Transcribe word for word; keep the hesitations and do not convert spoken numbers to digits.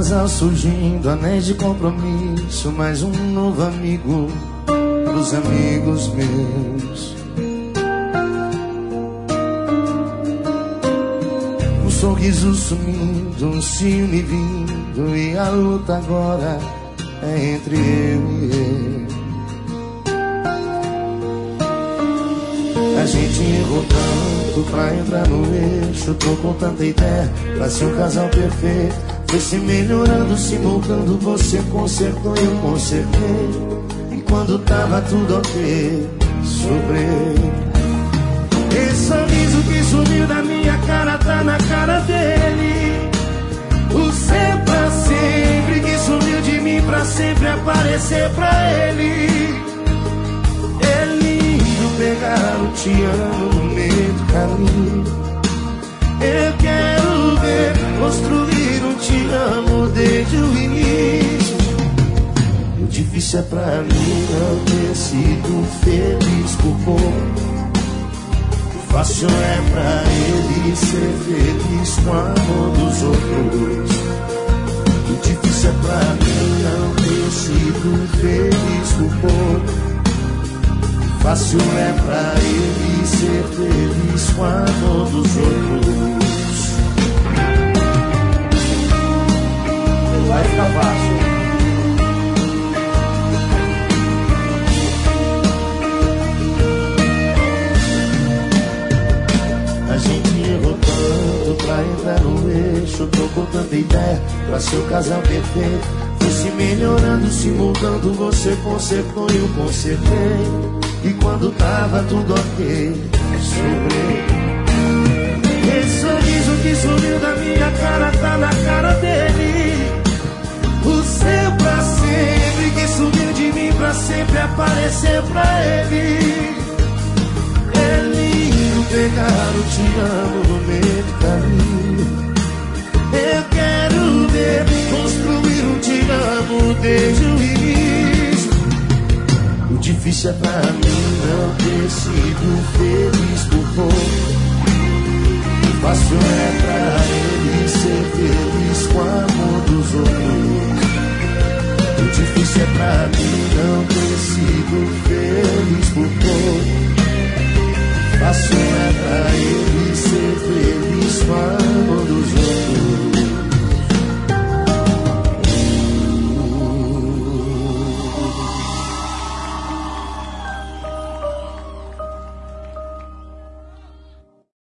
casal surgindo, anéis de compromisso, mais um novo amigo pros amigos meus. Um sorriso sumindo, um ciúme vindo, e a luta agora é entre eu e ele. A gente errou tanto pra entrar no eixo, tô com tanta ideia pra ser um casal perfeito. Foi se melhorando, se moldando, você consertou e eu consertei. E quando tava tudo ok, sobrei. Esse sorriso que sumiu da minha cara tá na cara dele. O ser pra sempre que sumiu de mim pra sempre aparecer pra ele. É lindo pegar o te amo no meio do caminho. Eu quero ver construir um te amo desde o início. O difícil é pra mim não ter sido feliz por pouco. O fácil é pra ele ser feliz com o amor dos outros. O difícil é pra mim não ter sido feliz por pouco. Fácil é pra ele ser feliz com a dor dos outros. Vai ficar fácil. A gente errou tanto pra entrar no eixo, tô com tanta ideia pra ser o casal perfeito. Foi se melhorando, se mudando, você consertou e eu consertei. E quando tava tudo ok, sobrei. Esse sorriso que sumiu da minha cara tá na cara dele. O seu pra sempre que sumiu de mim pra sempre aparecer pra ele. É lindo pegar o te amo no meio do caminho. Eu quero ver construir um te amo desde o início. O difícil é pra mim não ter sido feliz por pouco. O fácil é pra ele ser feliz com o amor dos outros. O difícil é pra mim não ter sido feliz por pouco. O fácil é pra ele ser feliz com o amor dos